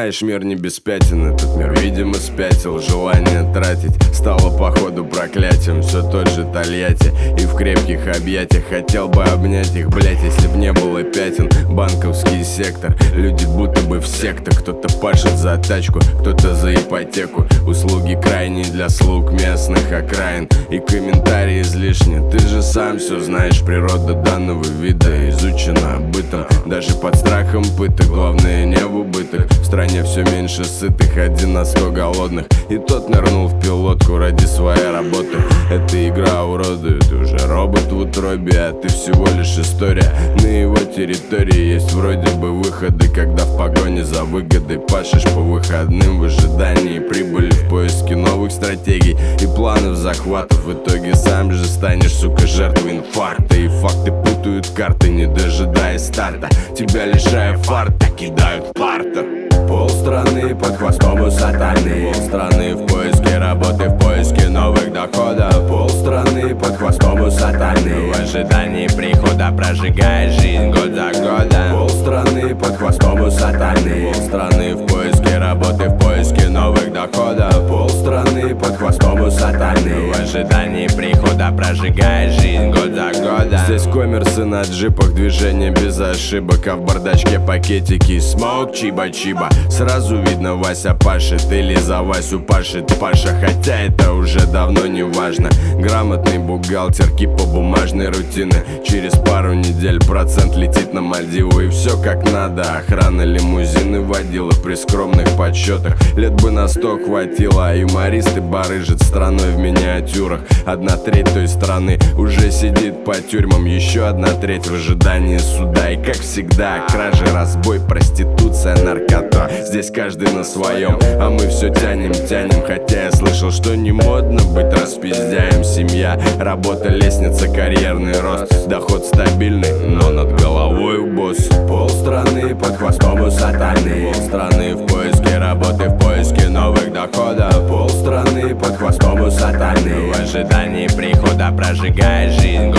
Знаешь, мир не без пятен, этот мир, видимо, спятил. Желание тратить стало походу проклятием. Все тот же Тольятти, и в крепких объятиях хотел бы обнять их, блять, если б не было пятен. Банковский сектор, люди будто бы в сектах. Кто-то пашет за тачку, кто-то за ипотеку. Услуги крайние для слуг местных окраин. И комментарии излишни, ты же сам все знаешь. Природа данного вида изучена бытом, даже под страхом пыток. Главное не в убыток. В стране все меньше сытых, 1 на 100 голодных. И тот нырнул в пилотку ради своей работы. Эта игра уродует, уже робот в утробе, а ты всего лишь история. На его территории есть вроде бы выходы, когда в погоне за выгодой пашешь по выходным в ожидании прибыли, в поиске новых стратегий и планов захватов. В итоге сам же станешь, сука, жертвой инфаркта. И факты путают карты, не дожидаясь старта. Тебя лишая фарта, кидают в партер. Полстраны под хвостом у сатаны. Полстраны в поиске работы, в поиске новых доходов. Полстраны под хвостом у сатаны. В ожидании прихода, прожигая жизнь год за годом. Полстраны под хвостом у сатаны. Полстраны в поиске работы, в поиске новых доходов. Полстраны под хвостом у сатаны. В ожидании прихода, прожигая жизнь год за годом. Здесь коммерсы на джипах, движение без ошибок, а в бардачке пакетики смоук чиба-чиба. Сразу видно, Вася пашет или за Васю пашет Паша, хотя это уже давно не важно. Грамотный бухгалтер, кипа бумажной рутины. Через пару недель процент летит на Мальдивы, и все как надо. Охрана лимузины водила при скромных подсчетах. Лет бы на 100 хватило, а юмористы барыжат страной в миниатюрах. 1/3 той страны уже сидит по тюрьмам, еще 1/3 в ожидании суда. И как всегда, кражи, разбой, проституция, наркота. Здесь каждый на своем, а мы все тянем, хотя я слышал, что не модно быть распиздяем. Семья, работа, лестница, карьерный рост. Доход стабильный, но над головой у босс. Полстраны под хвостом у сатаны. Полстраны в поиске работы, в поиске новых доходов. Полстраны под хвостом у сатаны. В ожидании прихода, прожигая жизнь